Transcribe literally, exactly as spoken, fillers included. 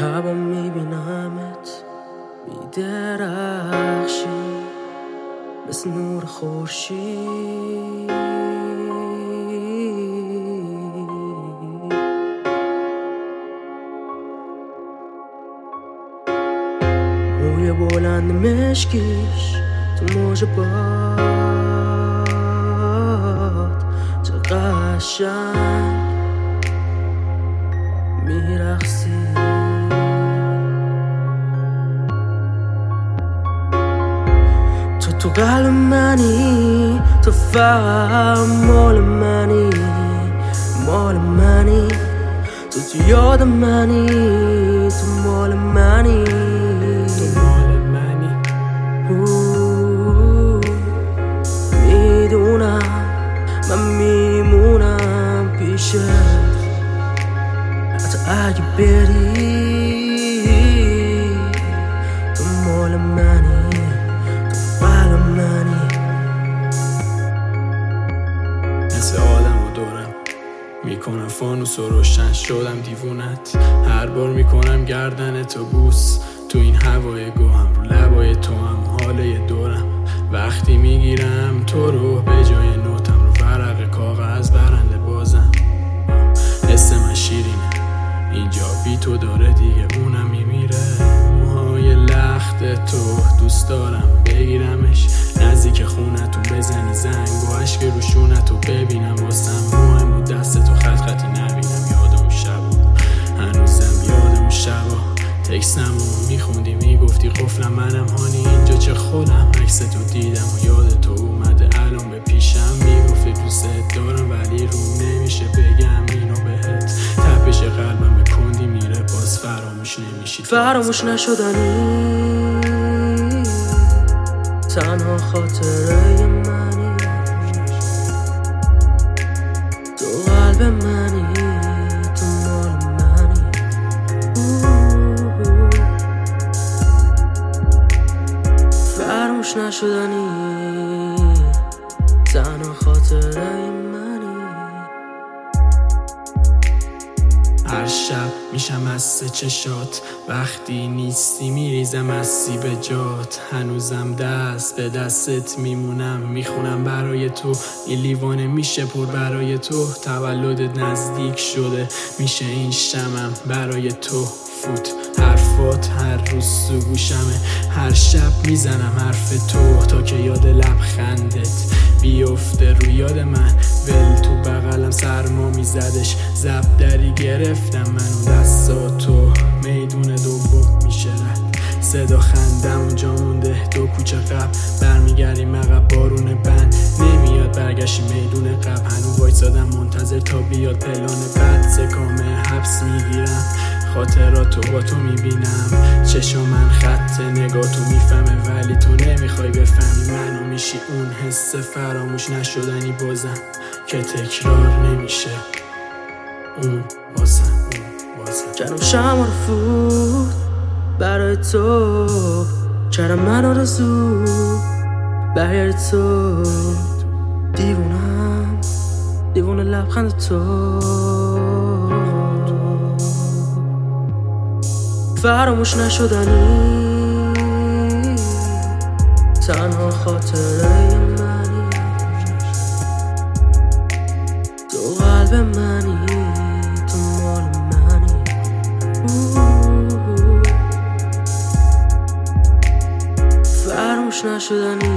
هوا میبینمت میدرخشی مثل نور خورشید. موی بلند مشکیش تو موج باد چه قشنگ میرقصی. تو تو قلب منی، تو فقط مال منی، مال منی. تو تو یاد منی، تو مال منی، تو مال منی. میدونم من میمونم پیشت حتی اگه بری. تو مال منی، تو قلب منی. مثل آدم و دورم میکنم فانوس و روشن شدم دیوونت. هر بار میکنم گردن تو بوس تو این هوای گوهم رو لبای تو هم حاله دورم. وقتی میگیرم تو رو به جای نوتم رو ورق کاغذ برنده بازم. حس من شیرینه اینجا بی تو داره دیگه اونم میمیره. موهای لخت تو دوست دارم بگیرمش نزدیک خونتون بزنی زنگ و عشق روشونتو ببینم. واسم مهم بود دست تو خط خطی نبینم. یادم اون شبا هنوزم یادم اون شبا تکسمو میخوندی میگفتی قفلم منم هانی اینجا چه خودم. عکس تو دیدم و یاد تو اومده الان به پیشم. میگفتی دوست دارم ولی رو نمیشه بگم اینو بهت. تپش قلبم به کندی میره باز فراموش نمیشی. فراموش نشدنی تنها خاطره منی. تو قلب منی، تو مال منی. فراموش نشدنی تنها خاطره منی. هر شب میشم از سه چشات وقتی نیستی میریزم از سیب جات. هنوزم دست به دستت میمونم میخونم برای تو. این لیوانه میشه پر برای تو. تولدت نزدیک شده میشه این شمم برای تو. فوت حرفات هر روز تو گوشمه. هر شب میزنم حرف تو تا که یاد لبخندت بیفته رو یاد من. ول تو بغلم سرما میزدش زب دری گرفتم من اون دستاتو. میدون دوم میشه رد صدا خندم اونجا مونده دو کوچه قبل. برمیگردیم عقب بارون بند نمیاد برگشی میدون قبل. هنو وایسادم منتظر تا بیاد پلان بعد. سکامه حبس میگیرم خاطراتو با تو میبینم. چشم من خط نگاه تو میفهمه ولی تو نمیخوای بفهمی منو. میشی اون حس فراموش نشدنی بازم که تکرار نمیشه. اون بازم اون بازم جنم شما رو فود برای تو. چرا من آرزو برای تو. دیوونم دیوونه لبخند تو. فراموش نشدنی تنها خاطره منی. تو قلب منی، تو مال منی. فراموش نشدنی